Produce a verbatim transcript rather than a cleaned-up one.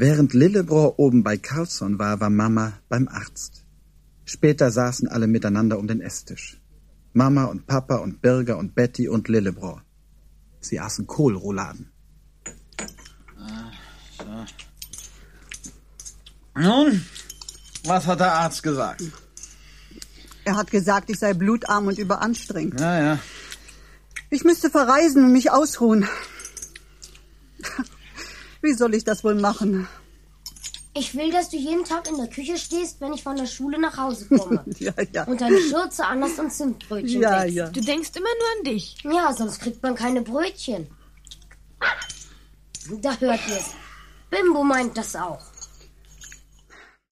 Während Lillebror oben bei Carlsson war, war Mama beim Arzt. Später saßen alle miteinander um den Esstisch. Mama und Papa und Birger und Betty und Lillebror. Sie aßen Kohlrouladen. Ah, so. Nun, was hat der Arzt gesagt? Er hat gesagt, ich sei blutarm und überanstrengend. Ja, ja. Ich müsste verreisen und mich ausruhen. Wie soll ich das wohl machen? Ich will, dass du jeden Tag in der Küche stehst, wenn ich von der Schule nach Hause komme. Ja, ja. Und deine Schürze anhast und Zimtbrötchen Ja, wächst. ja. Du denkst immer nur an dich. Ja, sonst kriegt man keine Brötchen. Da hört ihr's. Bimbo meint das auch.